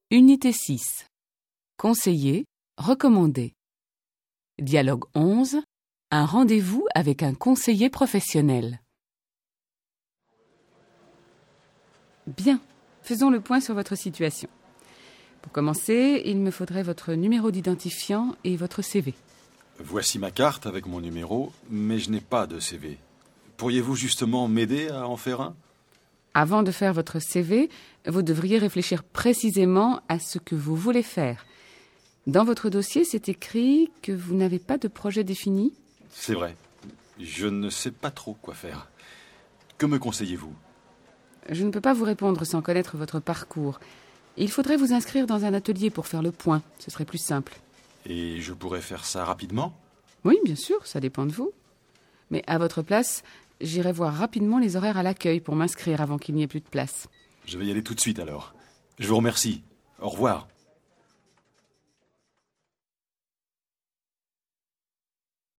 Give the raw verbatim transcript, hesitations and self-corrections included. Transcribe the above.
Unité six. Conseiller, recommandé. Dialogue onze. Un rendez-vous avec un conseiller professionnel. Bien, faisons le point sur votre situation. Pour commencer, il me faudrait votre numéro d'identifiant et votre C V. Voici ma carte avec mon numéro, mais je n'ai pas de C V. Pourriez-vous justement m'aider à en faire un ? Avant de faire votre C V, vous devriez réfléchir précisément à ce que vous voulez faire. Dans votre dossier, c'est écrit que vous n'avez pas de projet défini. C'est vrai. Je ne sais pas trop quoi faire. Que me conseillez-vous ? Je ne peux pas vous répondre sans connaître votre parcours. Il faudrait vous inscrire dans un atelier pour faire le point. Ce serait plus simple. Et je pourrais faire ça rapidement ? Oui, bien sûr, ça dépend de vous. Mais à votre place, j'irai voir rapidement les horaires à l'accueil pour m'inscrire avant qu'il n'y ait plus de place. Je vais y aller tout de suite alors. Je vous remercie. Au revoir.